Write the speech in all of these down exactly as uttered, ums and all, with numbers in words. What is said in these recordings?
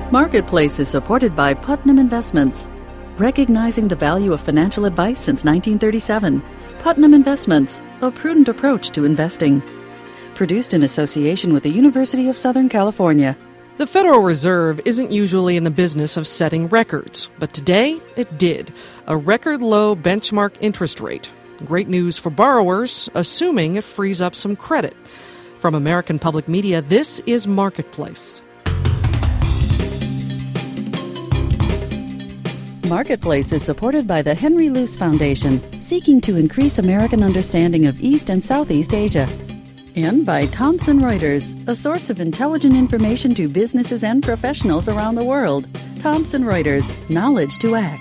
Marketplace is supported by Putnam Investments. Recognizing the value of financial advice since nineteen thirty-seven, Putnam Investments, a prudent approach to investing. Produced in association with the University of Southern California. The Federal Reserve isn't usually in the business of setting records, but today it did. A record low benchmark interest rate. Great news for borrowers, assuming it frees up some credit. From American Public Media, this is Marketplace. Marketplace is supported by the Henry Luce Foundation, seeking to increase American understanding of East and Southeast Asia. And by Thomson Reuters, a source of intelligent information to businesses and professionals around the world. Thomson Reuters, knowledge to act.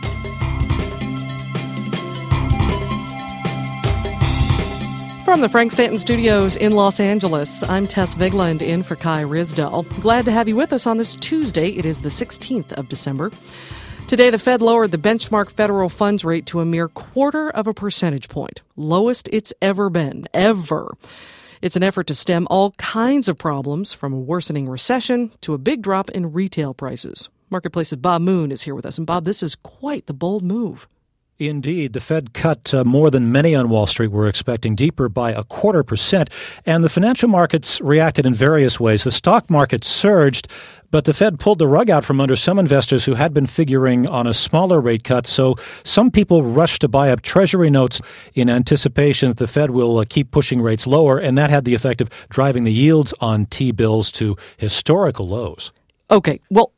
From the Frank Stanton Studios in Los Angeles, I'm Tess Vigland in for Kai Risdell. Glad to have you with us on this Tuesday. It is the sixteenth of December. Today, the Fed lowered the benchmark federal funds rate to a mere quarter of a percentage point, lowest it's ever been, ever. It's an effort to stem all kinds of problems, from a worsening recession to a big drop in retail prices. Marketplace's Bob Moon is here with us. And Bob, this is quite the bold move. Indeed. The Fed cut uh, more than many on Wall Street were expecting, deeper by a quarter percent. And the financial markets reacted in various ways. The stock market surged, but the Fed pulled the rug out from under some investors who had been figuring on a smaller rate cut. So some people rushed to buy up Treasury notes in anticipation that the Fed will uh, keep pushing rates lower. And that had the effect of driving the yields on T-bills to historical lows. Okay, well,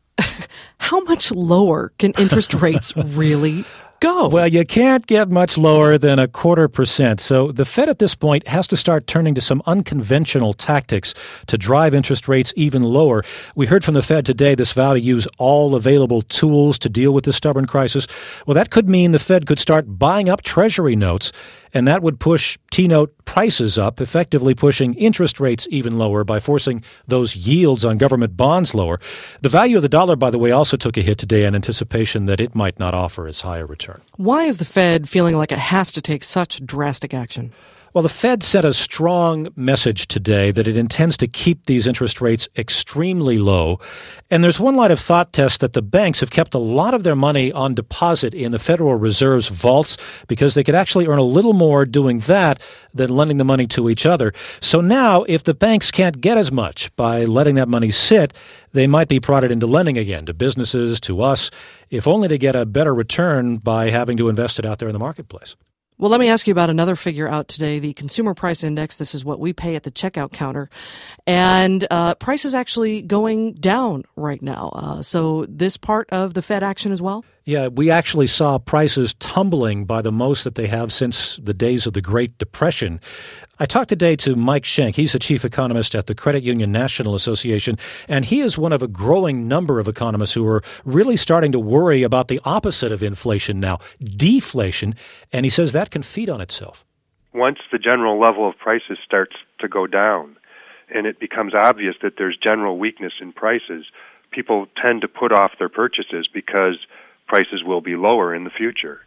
how much lower can interest rates really go? Well, you can't get much lower than a quarter percent. So the Fed at this point has to start turning to some unconventional tactics to drive interest rates even lower. We heard from the Fed today this vow to use all available tools to deal with this stubborn crisis. Well, that could mean the Fed could start buying up Treasury notes, and that would push T-note prices up, effectively pushing interest rates even lower by forcing those yields on government bonds lower. The value of the dollar, by the way, also took a hit today in anticipation that it might not offer as high a return. Why is the Fed feeling like it has to take such drastic action? Well, the Fed sent a strong message today that it intends to keep these interest rates extremely low. And there's one line of thought test that the banks have kept a lot of their money on deposit in the Federal Reserve's vaults because they could actually earn a little more doing that than lending the money to each other. So now, if the banks can't get as much by letting that money sit, they might be prodded into lending again to businesses, to us, if only to get a better return by having to invest it out there in the marketplace. Well, let me ask you about another figure out today, the Consumer Price Index. This is what we pay at the checkout counter. And uh, price is actually going down right now. Uh, so this part of the Fed action as well? Yeah, we actually saw prices tumbling by the most that they have since the days of the Great Depression. I talked today to Mike Schenck. He's the chief economist at the Credit Union National Association, and he is one of a growing number of economists who are really starting to worry about the opposite of inflation now, deflation, and he says that can feed on itself. Once the general level of prices starts to go down and it becomes obvious that there's general weakness in prices, people tend to put off their purchases because prices will be lower in the future.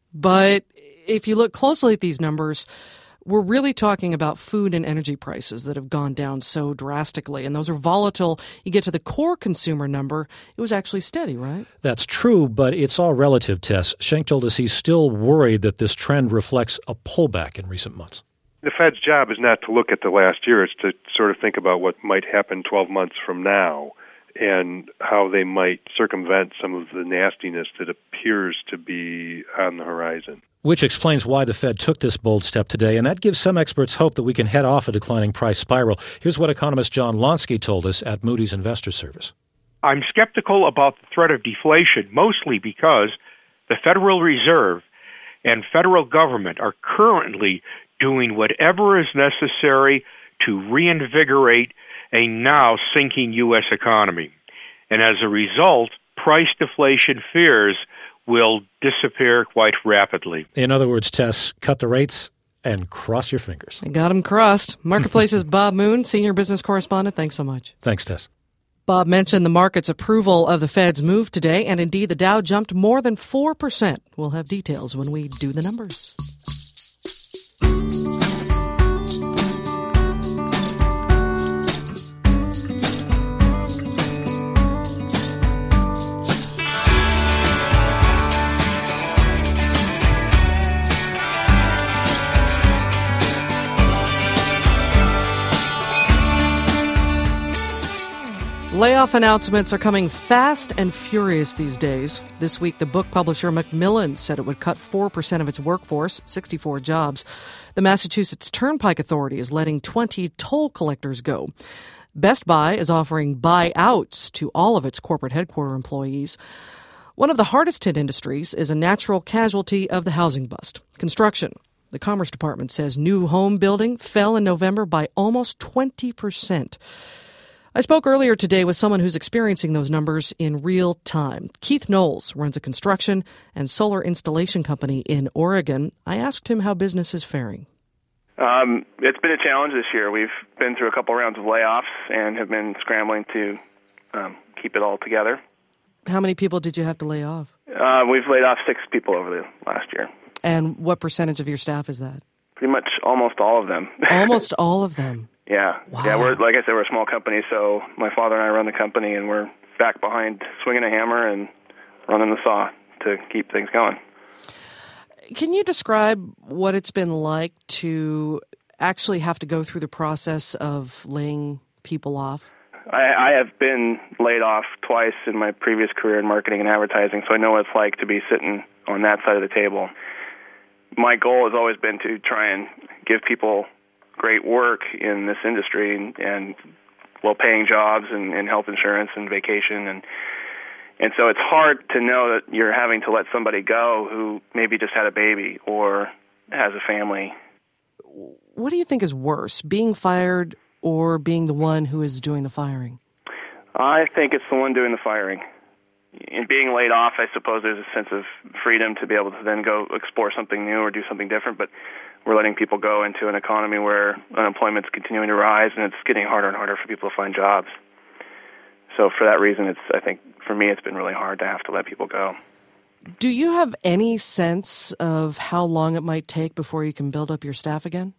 But if you look closely at these numbers, we're really talking about food and energy prices that have gone down so drastically, and those are volatile. You get to the core consumer number, it was actually steady, right? That's true, but it's all relative, Tess. Schenck told us he's still worried that this trend reflects a pullback in recent months. The Fed's job is not to look at the last year. It's to sort of think about what might happen twelve months from now and how they might circumvent some of the nastiness that appears to be on the horizon. Which explains why the Fed took this bold step today, and that gives some experts hope that we can head off a declining price spiral. Here's what economist John Lonsky told us at Moody's Investor Service. I'm skeptical about the threat of deflation, mostly because the Federal Reserve and federal government are currently doing whatever is necessary to reinvigorate a now sinking U S economy. And as a result, price deflation fears will disappear quite rapidly. In other words, Tess, cut the rates and cross your fingers. I got them crossed. Marketplace's Bob Moon, senior business correspondent. Thanks so much. Thanks, Tess. Bob mentioned the market's approval of the Fed's move today, and indeed the Dow jumped more than four percent. We'll have details when we do the numbers. Layoff announcements are coming fast and furious these days. This week, the book publisher Macmillan said it would cut four percent of its workforce, sixty-four jobs. The Massachusetts Turnpike Authority is letting twenty toll collectors go. Best Buy is offering buyouts to all of its corporate headquarters employees. One of the hardest hit industries is a natural casualty of the housing bust, construction. The Commerce Department says new home building fell in November by almost twenty percent. I spoke earlier today with someone who's experiencing those numbers in real time. Keith Knowles runs a construction and solar installation company in Oregon. I asked him how business is faring. Um, it's been a challenge this year. We've been through a couple rounds of layoffs and have been scrambling to um, keep it all together. How many people did you have to lay off? Uh, we've laid off six people over the last year. And what percentage of your staff is that? Pretty much almost all of them. Almost all of them? Yeah. Wow. Yeah, we're like I said, we're a small company, so my father and I run the company, and we're back behind swinging a hammer and running the saw to keep things going. Can you describe what it's been like to actually have to go through the process of laying people off? I, I have been laid off twice in my previous career in marketing and advertising, so I know what it's like to be sitting on that side of the table. My goal has always been to try and give people great work in this industry and, and well-paying jobs and, and health insurance and vacation. And and so it's hard to know that you're having to let somebody go who maybe just had a baby or has a family. What do you think is worse, being fired or being the one who is doing the firing? I think it's the one doing the firing. In being laid off, I suppose there's a sense of freedom to be able to then go explore something new or do something different, but we're letting people go into an economy where unemployment's continuing to rise and it's getting harder and harder for people to find jobs. So for that reason, it's I think for me it's been really hard to have to let people go. Do you have any sense of how long it might take before you can build up your staff again?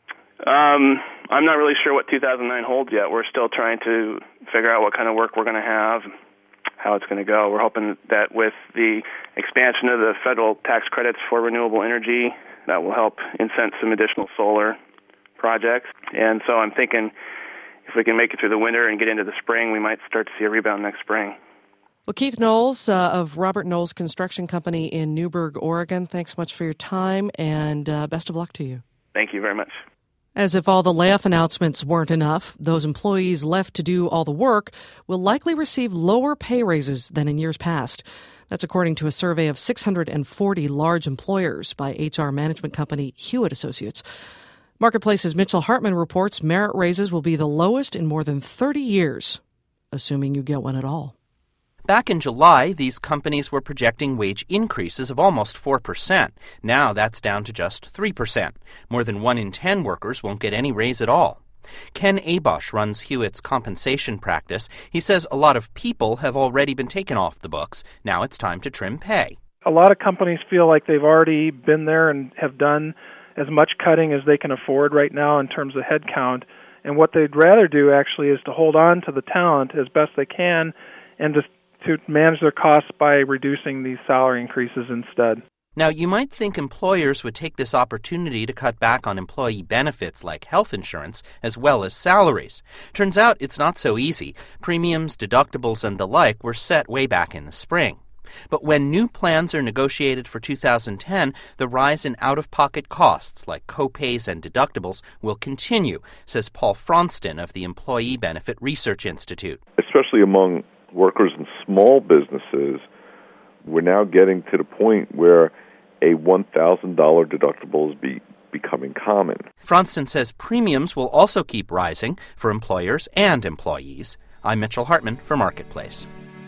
Um, I'm not really sure what two thousand nine holds yet. We're still trying to figure out what kind of work we're going to have, how it's going to go. We're hoping that with the expansion of the federal tax credits for renewable energy, that will help incent some additional solar projects. And so I'm thinking if we can make it through the winter and get into the spring, we might start to see a rebound next spring. Well, Keith Knowles uh, of Robert Knowles Construction Company in Newberg, Oregon, thanks so much for your time and uh, best of luck to you. Thank you very much. As if all the layoff announcements weren't enough, those employees left to do all the work will likely receive lower pay raises than in years past. That's according to a survey of six hundred forty large employers by H R management company Hewitt Associates. Marketplace's Mitchell Hartman reports merit raises will be the lowest in more than thirty years, assuming you get one at all. Back in July, these companies were projecting wage increases of almost four percent. Now that's down to just three percent. More than one in ten workers won't get any raise at all. Ken Abosh runs Hewitt's compensation practice. He says a lot of people have already been taken off the books. Now it's time to trim pay. A lot of companies feel like they've already been there and have done as much cutting as they can afford right now in terms of headcount. And what they'd rather do actually is to hold on to the talent as best they can and just to manage their costs by reducing these salary increases instead. Now, you might think employers would take this opportunity to cut back on employee benefits like health insurance as well as salaries. Turns out it's not so easy. Premiums, deductibles, and the like were set way back in the spring. But when new plans are negotiated for two thousand ten, the rise in out-of-pocket costs like co-pays and deductibles will continue, says Paul Fronston of the Employee Benefit Research Institute. Especially among workers in small businesses, we're now getting to the point where a one thousand dollars deductible is be, becoming common. Fronston says premiums will also keep rising for employers and employees. I'm Mitchell Hartman for Marketplace.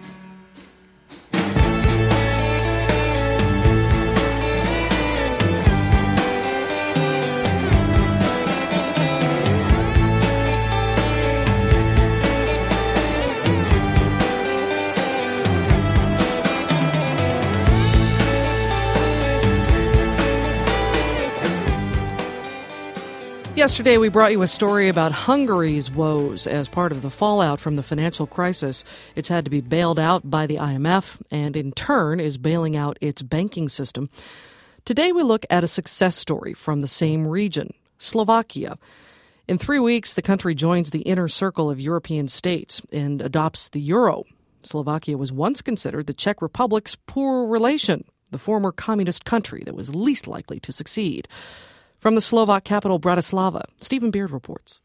Yesterday, we brought you a story about Hungary's woes as part of the fallout from the financial crisis. It's had to be bailed out by the I M F and, in turn, is bailing out its banking system. Today, we look at a success story from the same region, Slovakia. In three weeks, the country joins the inner circle of European states and adopts the euro. Slovakia was once considered the Czech Republic's poor relation, the former communist country that was least likely to succeed. From the Slovak capital Bratislava, Stephen Beard reports.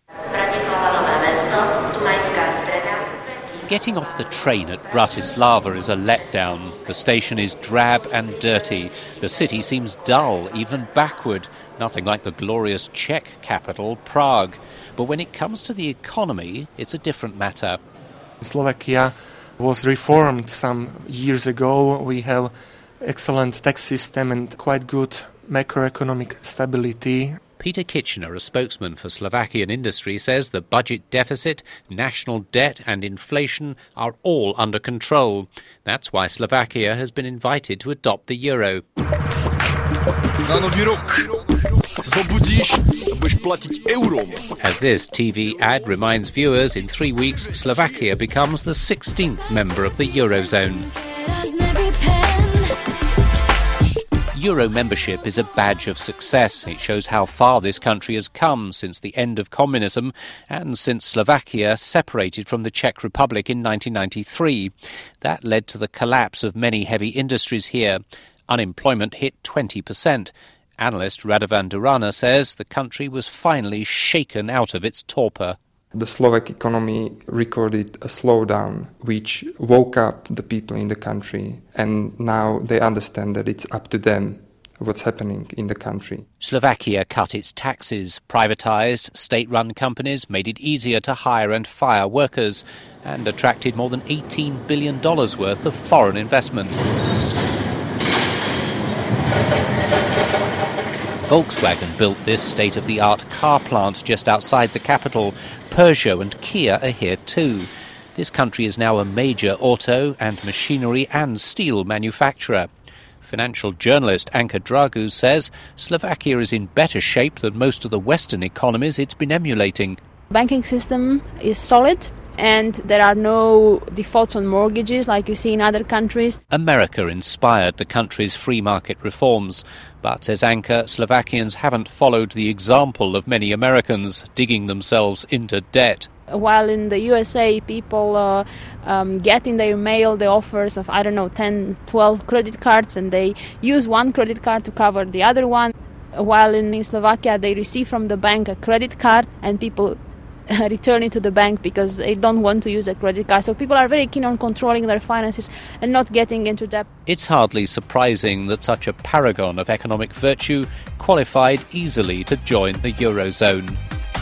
Getting off the train at Bratislava is a letdown. The station is drab and dirty. The city seems dull, even backward, nothing like the glorious Czech capital, Prague. But when it comes to the economy, it's a different matter. Slovakia was reformed some years ago. We have excellent tax system and quite good macroeconomic stability. Peter Kitchener, a spokesman for Slovakian industry, says the budget deficit, national debt and inflation are all under control. That's why Slovakia has been invited to adopt the euro. As this T V ad reminds viewers, in three weeks Slovakia becomes the sixteenth member of the Eurozone. Euro membership is a badge of success. It shows how far this country has come since the end of communism and since Slovakia separated from the Czech Republic in nineteen ninety-three. That led to the collapse of many heavy industries here. Unemployment hit twenty percent. Analyst Radovan Durana says the country was finally shaken out of its torpor. The Slovak economy recorded a slowdown which woke up the people in the country, and now they understand that it's up to them what's happening in the country. Slovakia cut its taxes, privatised state-run companies, made it easier to hire and fire workers, and attracted more than eighteen billion dollars worth of foreign investment. Volkswagen built this state-of-the-art car plant just outside the capital. Peugeot and Kia are here too. This country is now a major auto and machinery and steel manufacturer. Financial journalist Anka Dragu says Slovakia is in better shape than most of the Western economies it's been emulating. Banking system is solid, and there are no defaults on mortgages like you see in other countries. America inspired the country's free market reforms, but, says Anka, Slovakians haven't followed the example of many Americans, digging themselves into debt. While in the U S A, people uh, um, get in their mail the offers of, I don't know, ten, twelve credit cards, and they use one credit card to cover the other one. While in, in Slovakia, they receive from the bank a credit card, and people return it to the bank because they don't want to use a credit card. So people are very keen on controlling their finances and not getting into debt. It's hardly surprising that such a paragon of economic virtue qualified easily to join the Eurozone.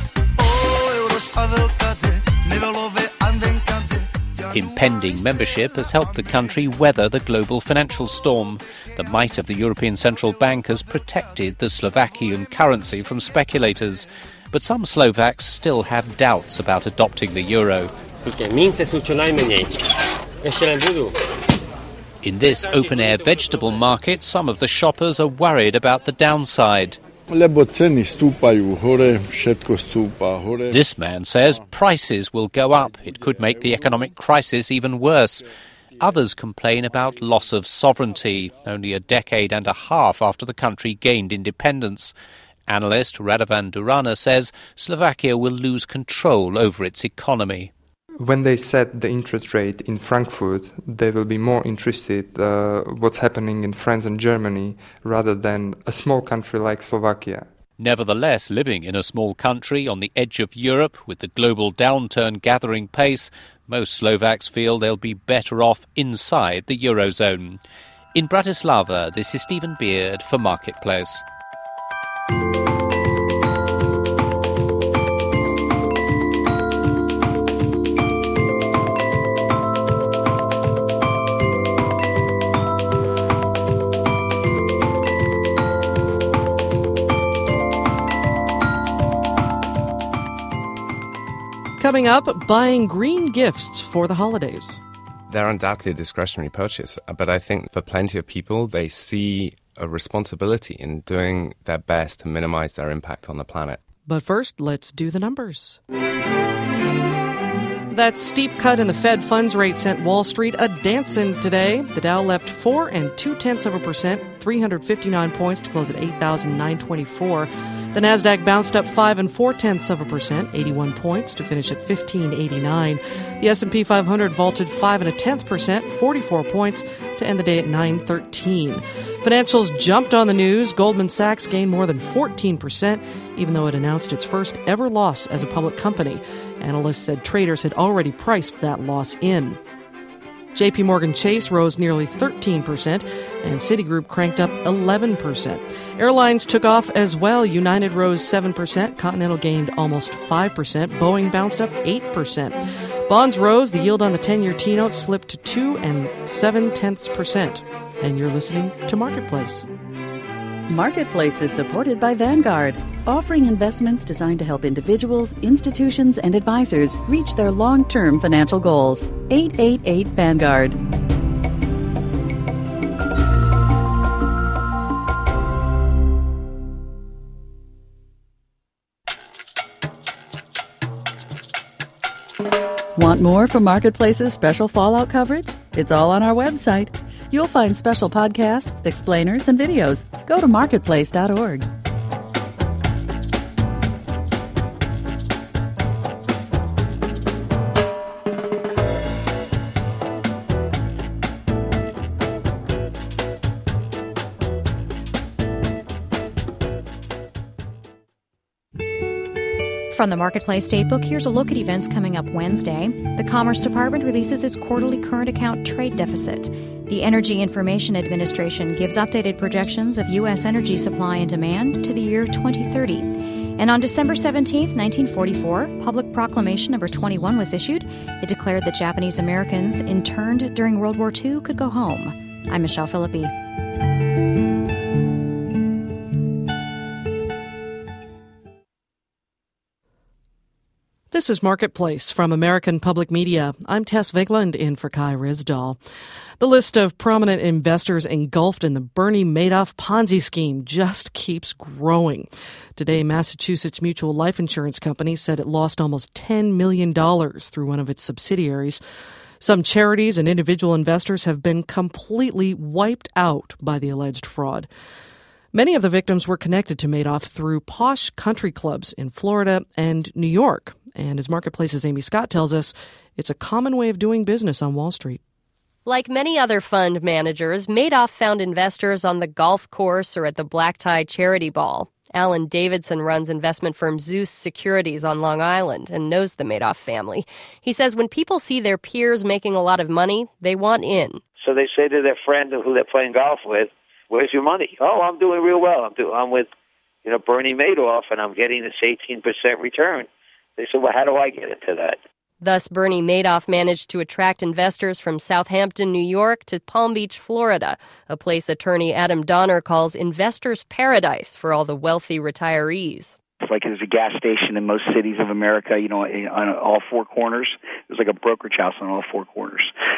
Impending membership has helped the country weather the global financial storm. The might of the European Central Bank has protected the Slovakian currency from speculators. But some Slovaks still have doubts about adopting the euro. In this open-air vegetable market, some of the shoppers are worried about the downside. This man says prices will go up. It could make the economic crisis even worse. Others complain about loss of sovereignty, only a decade and a half after the country gained independence. Analyst Radovan Durana says Slovakia will lose control over its economy. When they set the interest rate in Frankfurt, they will be more interested uh, what's happening in France and Germany rather than a small country like Slovakia. Nevertheless, living in a small country on the edge of Europe with the global downturn gathering pace, most Slovaks feel they'll be better off inside the Eurozone. In Bratislava, this is Stephen Beard for Marketplace. Coming up, buying green gifts for the holidays. They're undoubtedly a discretionary purchase, but I think for plenty of people, they see a responsibility in doing their best to minimize their impact on the planet. But first, let's do the numbers. That steep cut in the Fed funds rate sent Wall Street a dancing today. The Dow leapt four and two tenths of a percent, three hundred fifty-nine points to close at eight thousand nine hundred twenty-four. The Nasdaq bounced up five and four tenths of a percent, eighty-one points, to finish at fifteen eighty-nine. The S and P five hundred vaulted five and a tenth percent, forty-four points, to end the day at nine thirteen. Financials jumped on the news. Goldman Sachs gained more than fourteen percent, even though it announced its first ever loss as a public company. Analysts said traders had already priced that loss in. J P Morgan Chase rose nearly thirteen percent, and Citigroup cranked up eleven percent. Airlines took off as well. United rose seven percent, Continental gained almost five percent, Boeing bounced up eight percent. Bonds rose, the yield on the ten-year T-note slipped to two and seven tenths percent. And you're listening to Marketplace. Marketplace is supported by Vanguard, offering investments designed to help individuals, institutions, and advisors reach their long-term financial goals. eight eight eight Vanguard. Want more from Marketplace's special fallout coverage? It's all on our website. You'll find special podcasts, explainers, and videos. Go to marketplace dot org. From the Marketplace Datebook, here's a look at events coming up Wednesday. The Commerce Department releases its quarterly current account trade deficit. The Energy Information Administration gives updated projections of U S energy supply and demand to the year twenty thirty. And on December seventeenth, nineteen forty-four, Public Proclamation number twenty-one was issued. It declared that Japanese Americans interned during World War Two could go home. I'm Michelle Philippi. This is Marketplace from American Public Media. I'm Tess Vigland in for Kai Risdahl. The list of prominent investors engulfed in the Bernie Madoff Ponzi scheme just keeps growing. Today, Massachusetts Mutual Life Insurance Company said it lost almost ten million dollars through one of its subsidiaries. Some charities and individual investors have been completely wiped out by the alleged fraud. Many of the victims were connected to Madoff through posh country clubs in Florida and New York. And as Marketplace's Amy Scott tells us, it's a common way of doing business on Wall Street. Like many other fund managers, Madoff found investors on the golf course or at the black tie charity ball. Alan Davidson runs investment firm Zeus Securities on Long Island and knows the Madoff family. He says when people see their peers making a lot of money, they want in. So they say to their friend who they're playing golf with, "Where's your money?" "Oh, I'm doing real well. I'm, do- I'm with, you know, Bernie Madoff, and I'm getting this eighteen percent return." They said, "Well, how do I get into that?" Thus, Bernie Madoff managed to attract investors from Southampton, New York to Palm Beach, Florida, a place attorney Adam Donner calls investors' paradise for all the wealthy retirees. It's like there's a gas station in most cities of America, you know, on all four corners. There's like a brokerage house on all four corners.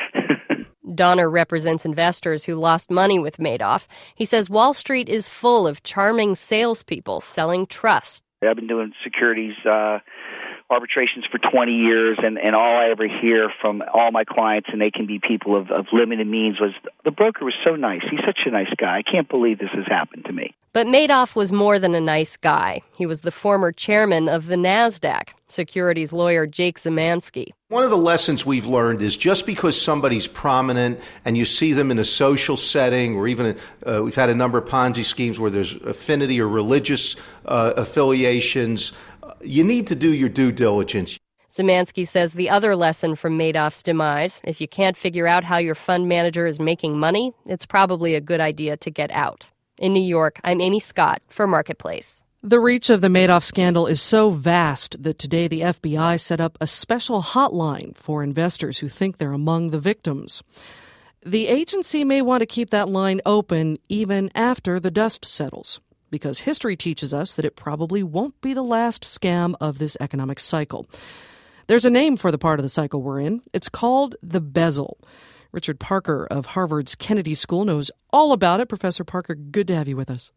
Donner represents investors who lost money with Madoff. He says Wall Street is full of charming salespeople selling trust. I've been doing securities uh, arbitrations for twenty years, and, and all I ever hear from all my clients, and they can be people of, of limited means, was the broker was so nice. He's such a nice guy. I can't believe this has happened to me. But Madoff was more than a nice guy. He was the former chairman of the NASDAQ, securities lawyer Jake Zemansky. One of the lessons we've learned is just because somebody's prominent and you see them in a social setting, or even uh, we've had a number of Ponzi schemes where there's affinity or religious uh, affiliations, you need to do your due diligence. Zemansky says the other lesson from Madoff's demise, if you can't figure out how your fund manager is making money, it's probably a good idea to get out. In New York, I'm Amy Scott for Marketplace. The reach of the Madoff scandal is so vast that today the F B I set up a special hotline for investors who think they're among the victims. The agency may want to keep that line open even after the dust settles, because history teaches us that it probably won't be the last scam of this economic cycle. There's a name for the part of the cycle we're in. It's called the bezel. Richard Parker of Harvard's Kennedy School knows all about it. Professor Parker, good to have you with us.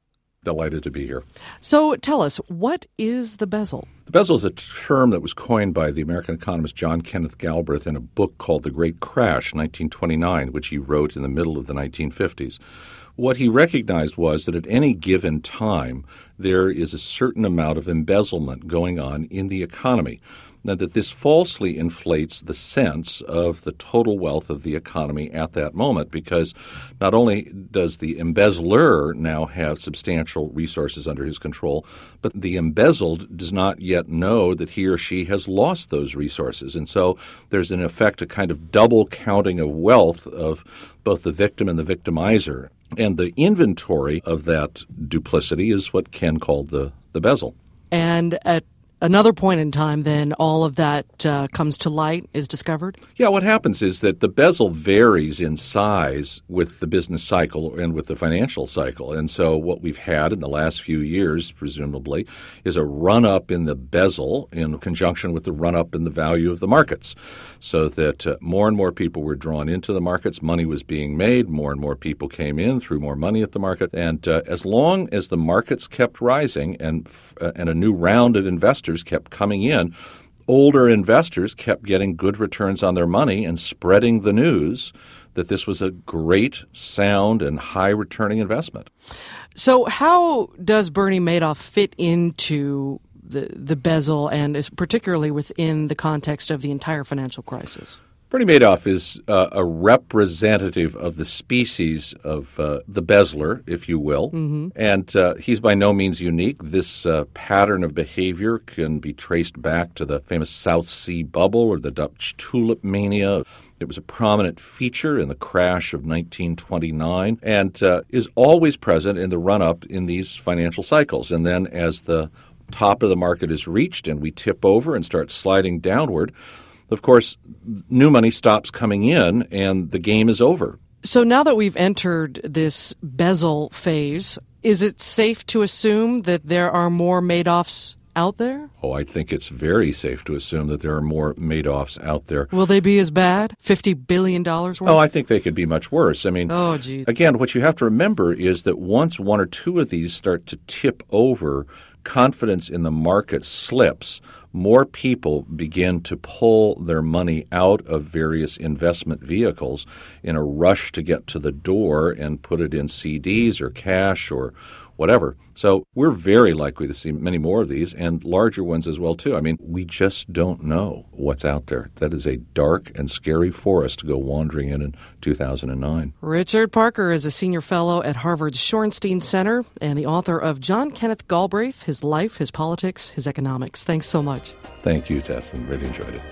Delighted to be here. So tell us, what is the bezel? The bezel is a term that was coined by the American economist John Kenneth Galbraith in a book called The Great Crash, nineteen twenty-nine, which he wrote in the middle of the nineteen fifties. What he recognized was that at any given time, there is a certain amount of embezzlement going on in the economy. Now, that this falsely inflates the sense of the total wealth of the economy at that moment, because not only does the embezzler now have substantial resources under his control, but the embezzled does not yet know that he or she has lost those resources. And so there's, in effect, a kind of double counting of wealth of both the victim and the victimizer. And the inventory of that duplicity is what Ken called the, the bezel. And at another point in time, then, all of that uh, comes to light, is discovered? Yeah, what happens is that the bezel varies in size with the business cycle and with the financial cycle. And so what we've had in the last few years, presumably, is a run-up in the bezel in conjunction with the run-up in the value of the markets, so that uh, more and more people were drawn into the markets, money was being made, more and more people came in, threw more money at the market. And uh, as long as the markets kept rising and, uh, and a new round of investors kept coming in, older investors kept getting good returns on their money and spreading the news that this was a great, sound, and high-returning investment. So how does Bernie Madoff fit into the, the bezel, and is particularly within the context of the entire financial crisis? Bernie Madoff is uh, a representative of the species of uh, the bezeler, if you will, mm-hmm. and uh, he's by no means unique. This uh, pattern of behavior can be traced back to the famous South Sea bubble or the Dutch tulip mania. It was a prominent feature in the crash of nineteen twenty-nine and uh, is always present in the run-up in these financial cycles. And then as the top of the market is reached and we tip over and start sliding downward, of course, new money stops coming in and the game is over. So now that we've entered this bezel phase, is it safe to assume that there are more Madoffs out there? Oh, I think it's very safe to assume that there are more Madoffs out there. Will they be as bad? fifty billion dollars worth? Oh, I think they could be much worse. I mean, oh, geez. Again, what you have to remember is that once one or two of these start to tip over, confidence in the market slips, more people begin to pull their money out of various investment vehicles in a rush to get to the door and put it in C Ds or cash or whatever. So we're very likely to see many more of these and larger ones as well, too. I mean, we just don't know what's out there. That is a dark and scary forest to go wandering in in two thousand nine. Richard Parker is a senior fellow at Harvard's Shorenstein Center and the author of John Kenneth Galbraith, His Life, His Politics, His Economics. Thanks so much. Thank you, Tess. I really enjoyed it.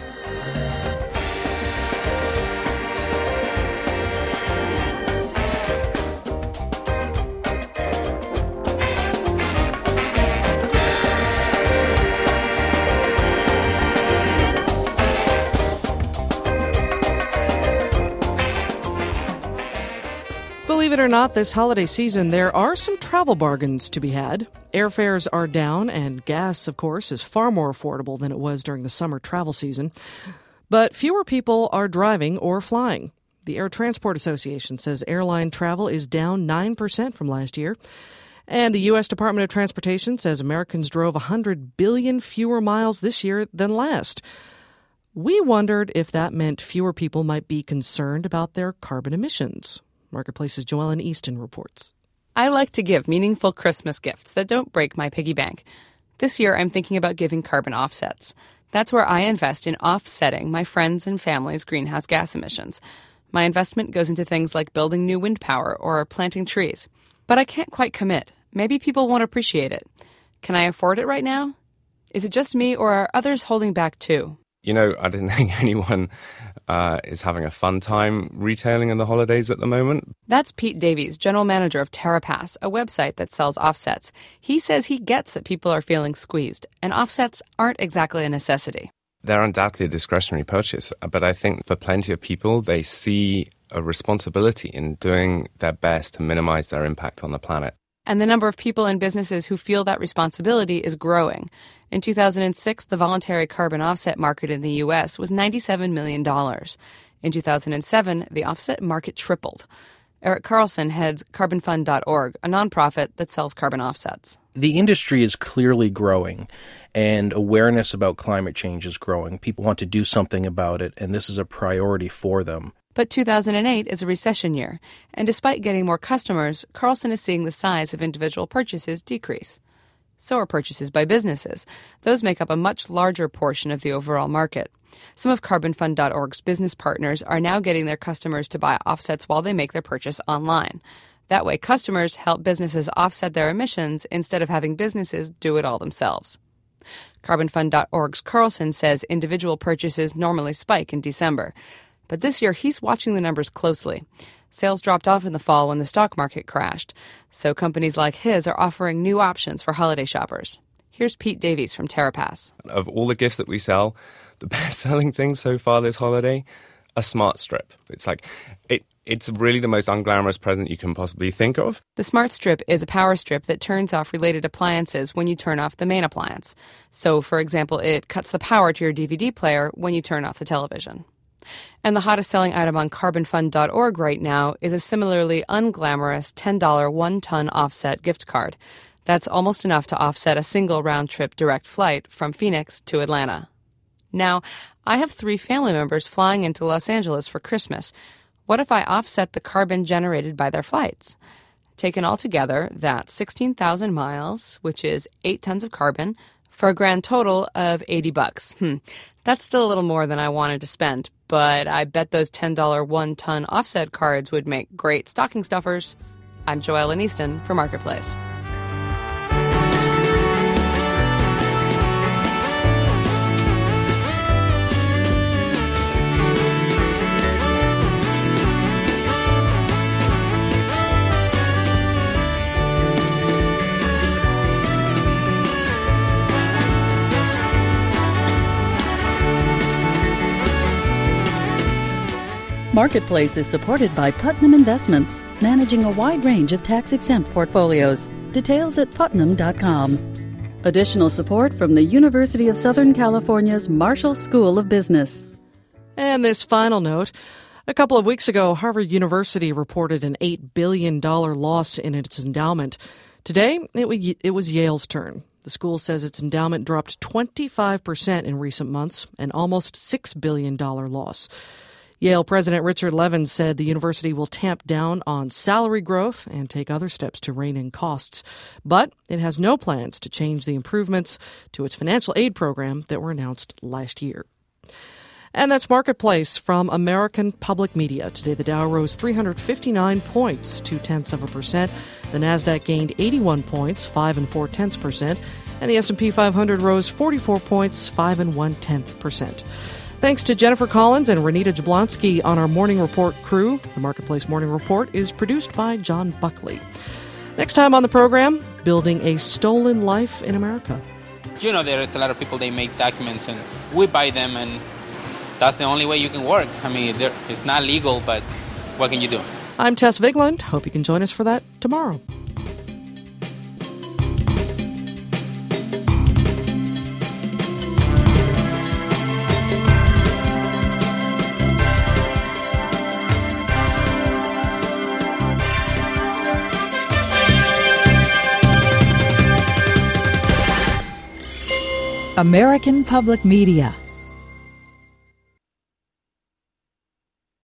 Believe it or not, this holiday season, there are some travel bargains to be had. Airfares are down, and gas, of course, is far more affordable than it was during the summer travel season. But fewer people are driving or flying. The Air Transport Association says airline travel is down nine percent from last year. And the U S Department of Transportation says Americans drove one hundred billion fewer miles this year than last. We wondered if that meant fewer people might be concerned about their carbon emissions. Marketplace's Joellen Easton reports. I like to give meaningful Christmas gifts that don't break my piggy bank. This year, I'm thinking about giving carbon offsets. That's where I invest in offsetting my friends' and family's greenhouse gas emissions. My investment goes into things like building new wind power or planting trees. But I can't quite commit. Maybe people won't appreciate it. Can I afford it right now? Is it just me, or are others holding back too? You know, I don't think anyone uh, is having a fun time retailing in the holidays at the moment. That's Pete Davies, general manager of TerraPass, a website that sells offsets. He says he gets that people are feeling squeezed, and offsets aren't exactly a necessity. They're undoubtedly a discretionary purchase, but I think for plenty of people, they see a responsibility in doing their best to minimize their impact on the planet. And the number of people and businesses who feel that responsibility is growing. In two thousand six, the voluntary carbon offset market in the U S was ninety-seven million dollars. In two thousand seven, the offset market tripled. Eric Carlson heads carbon fund dot org, a nonprofit that sells carbon offsets. The industry is clearly growing, and awareness about climate change is growing. People want to do something about it, and this is a priority for them. But two thousand eight is a recession year, and despite getting more customers, Carlson is seeing the size of individual purchases decrease. So are purchases by businesses. Those make up a much larger portion of the overall market. Some of carbon fund dot org's business partners are now getting their customers to buy offsets while they make their purchase online. That way, customers help businesses offset their emissions instead of having businesses do it all themselves. carbon fund dot org's Carlson says individual purchases normally spike in December. But this year, he's watching the numbers closely. Sales dropped off in the fall when the stock market crashed, so companies like his are offering new options for holiday shoppers. Here's Pete Davies from TerraPass. Of all the gifts that we sell, the best-selling thing so far this holiday, a smart strip. It's like, it, it's really the most unglamorous present you can possibly think of. The smart strip is a power strip that turns off related appliances when you turn off the main appliance. So, for example, it cuts the power to your D V D player when you turn off the television. And the hottest selling item on carbon fund dot org right now is a similarly unglamorous ten dollars one-ton offset gift card. That's almost enough to offset a single round-trip direct flight from Phoenix to Atlanta. Now, I have three family members flying into Los Angeles for Christmas. What if I offset the carbon generated by their flights? Taken all together, that's sixteen thousand miles, which is eight tons of carbon, for a grand total of eighty bucks. Hmm. That's still a little more than I wanted to spend, but I bet those ten dollars one-ton offset cards would make great stocking stuffers. I'm Joellen Easton for Marketplace. Marketplace is supported by Putnam Investments, managing a wide range of tax-exempt portfolios. Details at putnam dot com. Additional support from the University of Southern California's Marshall School of Business. And this final note. A couple of weeks ago, Harvard University reported an eight billion dollars loss in its endowment. Today, it, it was Yale's turn. The school says its endowment dropped twenty-five percent in recent months, an almost six billion dollars loss. Yale President Richard Levin said the university will tamp down on salary growth and take other steps to rein in costs. But it has no plans to change the improvements to its financial aid program that were announced last year. And that's Marketplace from American Public Media. Today, the Dow rose three hundred fifty-nine points, two-tenths of a percent. The Nasdaq gained eighty-one points, five and four-tenths percent. And the S and P five hundred rose forty-four points, five and one-tenth percent. Thanks to Jennifer Collins and Renita Jablonski on our Morning Report crew. The Marketplace Morning Report is produced by John Buckley. Next time on the program, building a stolen life in America. You know, there's a lot of people, they make documents and we buy them, and that's the only way you can work. I mean, it's not legal, but what can you do? I'm Tess Vigland. Hope you can join us for that tomorrow. American Public Media.